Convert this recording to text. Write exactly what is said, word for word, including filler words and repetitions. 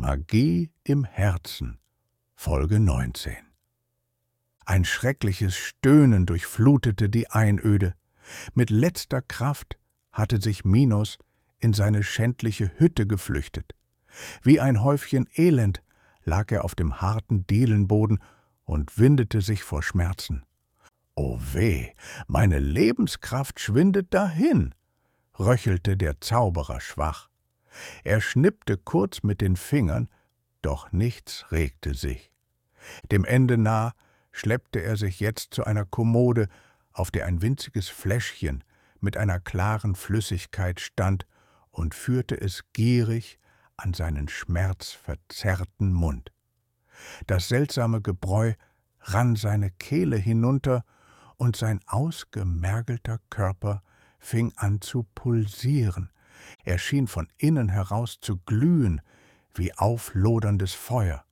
Magie im Herzen, Folge neunzehn. Ein schreckliches Stöhnen durchflutete die Einöde. Mit letzter Kraft hatte sich Minos in seine schändliche Hütte geflüchtet. Wie ein Häufchen Elend lag er auf dem harten Dielenboden und windete sich vor Schmerzen. »O weh, meine Lebenskraft schwindet dahin«, röchelte der Zauberer schwach. Er schnippte kurz mit den Fingern, doch nichts regte sich. Dem Ende nah schleppte er sich jetzt zu einer Kommode, auf der ein winziges Fläschchen mit einer klaren Flüssigkeit stand, und führte es gierig an seinen schmerzverzerrten Mund. Das seltsame Gebräu rann seine Kehle hinunter, und sein ausgemergelter Körper fing an zu pulsieren. Er schien von innen heraus zu glühen wie aufloderndes Feuer.